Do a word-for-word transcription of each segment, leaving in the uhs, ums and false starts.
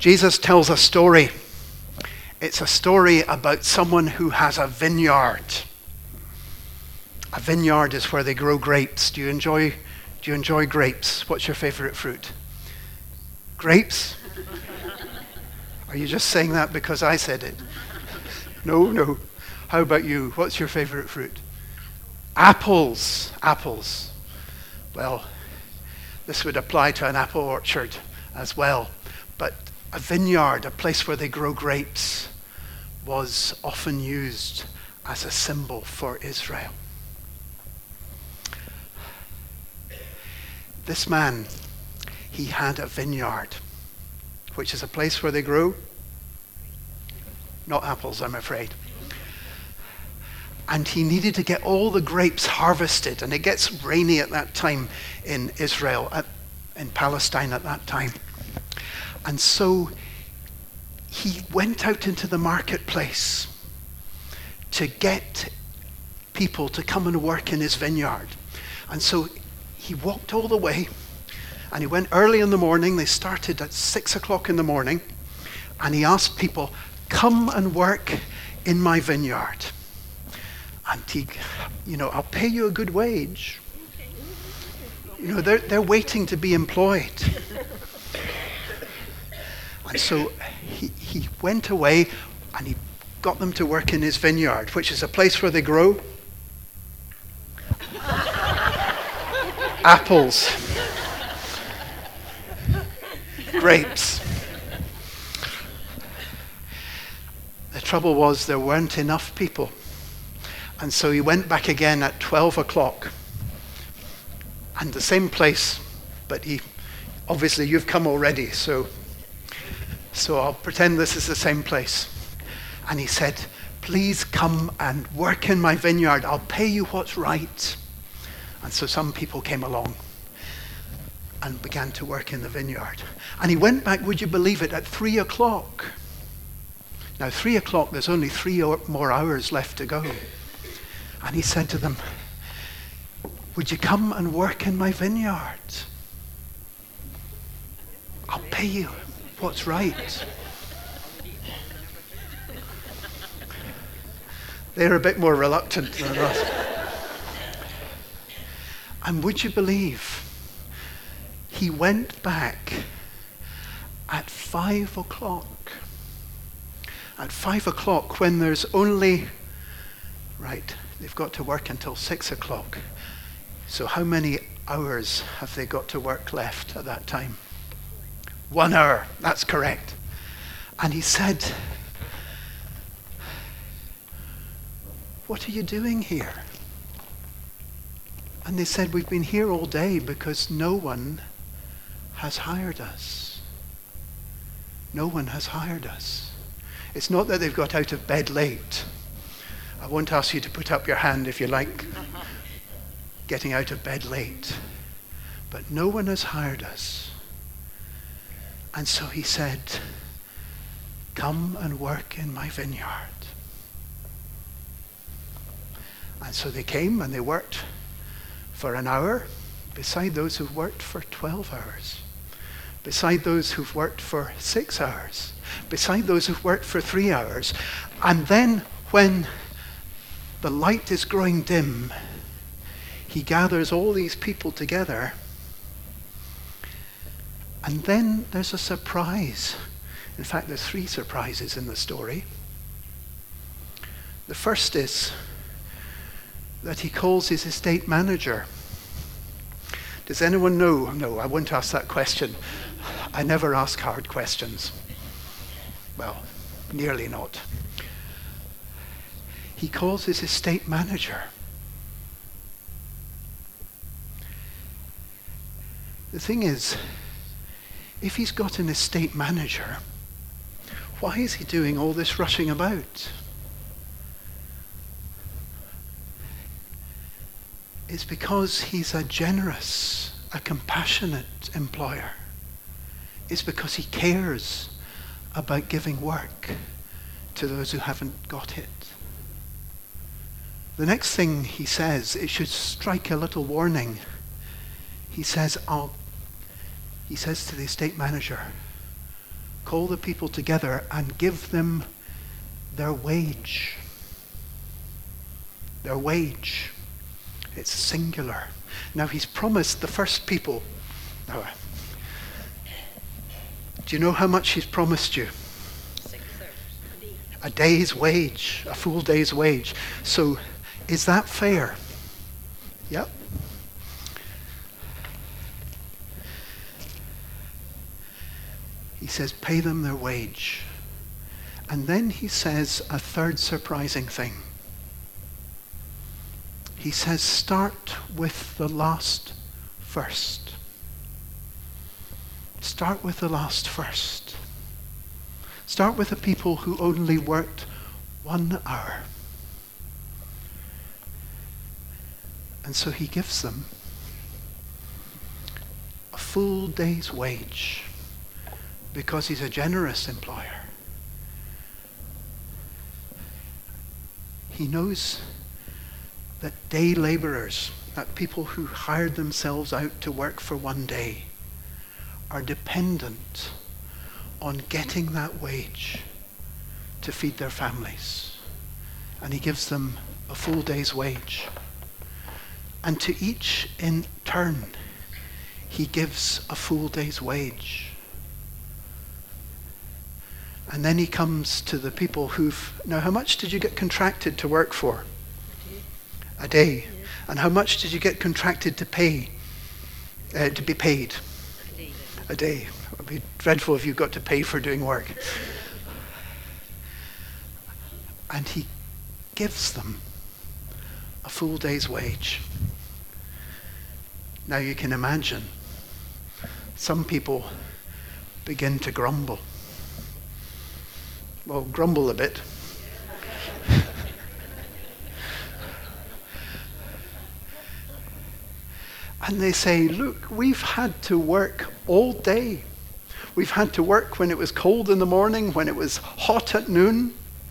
Jesus tells a story. It's a story about someone who has a vineyard. A vineyard is where they grow grapes. Do you enjoy, do you enjoy grapes? What's your favorite fruit? Grapes? Are you just saying that because I said it? No, no. How about you? What's your favorite fruit? Apples. Apples. Well, this would apply to an apple orchard as well. But a vineyard, a place where they grow grapes, was often used as a symbol for Israel. This man, he had a vineyard, which is a place where they grow, not apples, I'm afraid. And he needed to get all the grapes harvested, and it gets rainy at that time in Israel, at, in Palestine at that time. And so he went out into the marketplace to get people to come and work in his vineyard. And so he walked all the way, and he went early in the morning. They started at six o'clock in the morning, and he asked people, come and work in my vineyard. And he, you know, I'll pay you a good wage. You know, they're, they're waiting to be employed. And so he, he went away and he got them to work in his vineyard, which is a place where they grow apples, grapes. The trouble was there weren't enough people. And so he went back again at twelve o'clock. And the same place, but he, obviously you've come already, so, so I'll pretend this is the same place. And he said, please come and work in my vineyard. I'll pay you what's right. And so some people came along and began to work in the vineyard. And he went back, would you believe it, at three o'clock. Now, three o'clock, there's only three more hours left to go. And he said to them, would you come and work in my vineyard? I'll pay you what's right. They're a bit more reluctant than us. And would you believe, he went back at five o'clock. At five o'clock, when there's only, right, they've got to work until six o'clock. So how many hours have they got to work left at that time? One hour, that's correct. And he said, what are you doing here? And they said, we've been here all day because no one has hired us. No one has hired us. It's not that they've got out of bed late. I won't ask you to put up your hand if you like getting out of bed late. But no one has hired us. And so he said, come and work in my vineyard. And so they came and they worked for an hour, beside those who've worked for twelve hours, beside those who've worked for six hours, beside those who've worked for three hours. And then when the light is growing dim, he gathers all these people together. And then there's a surprise. In fact, there's three surprises in the story. The first is that he calls his estate manager. Does anyone know? No, I won't ask that question. I never ask hard questions. Well, nearly not. He calls his estate manager. The thing is, if he's got an estate manager, why is he doing all this rushing about? It's because he's a generous, a compassionate employer. It's because he cares about giving work to those who haven't got it. The next thing he says, it should strike a little warning. He says, I'll, he says to the estate manager, call the people together and give them their wage. Their wage. It's singular. Now he's promised the first people. Now, do you know how much he's promised you? Six hours. A day's wage, a full day's wage. So is that fair? Yep. He says, pay them their wage. And then he says a third surprising thing. He says, start with the last first. Start with the last first. Start with the people who only worked one hour. And so he gives them a full day's wage because he's a generous employer. He knows that day laborers, that people who hired themselves out to work for one day, are dependent on getting that wage to feed their families. And he gives them a full day's wage. And to each in turn, he gives a full day's wage. And then he comes to the people who've... Now, how much did you get contracted to work for? A day. Yeah. And how much did you get contracted to pay, uh, to be paid? A day. A day. It would be dreadful if you got to pay for doing work. And he gives them a full day's wage. Now you can imagine, some people begin to grumble. Well, grumble a bit. And they say, look, we've had to work all day. We've had to work when it was cold in the morning, when it was hot at noon.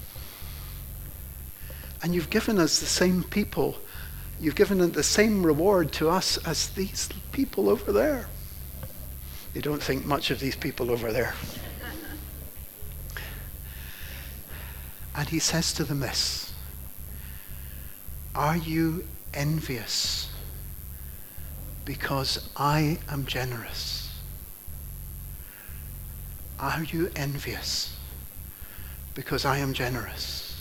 And you've given us the same people. You've given the same reward to us as these people over there. You don't think much of these people over there. And he says to them this, are you envious because I am generous? Are you envious because I am generous?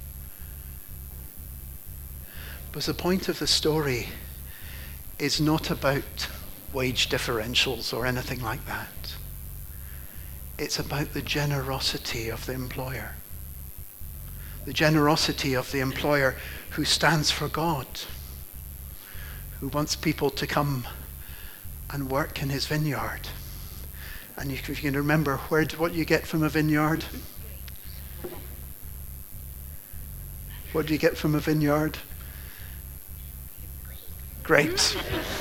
But the point of the story is not about wage differentials or anything like that. It's about the generosity of the employer. The generosity of the employer who stands for God, who wants people to come and work in his vineyard. And if you can remember where, what you get from a vineyard. What do you get from a vineyard? Grapes.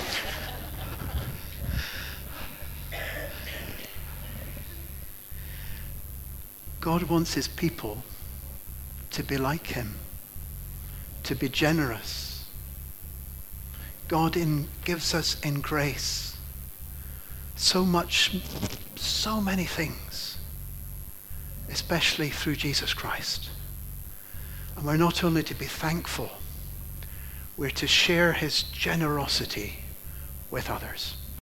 God wants his people to be like him, to be generous. God in, gives us in grace so much, so many things, especially through Jesus Christ. And we're not only to be thankful, we're to share his generosity with others.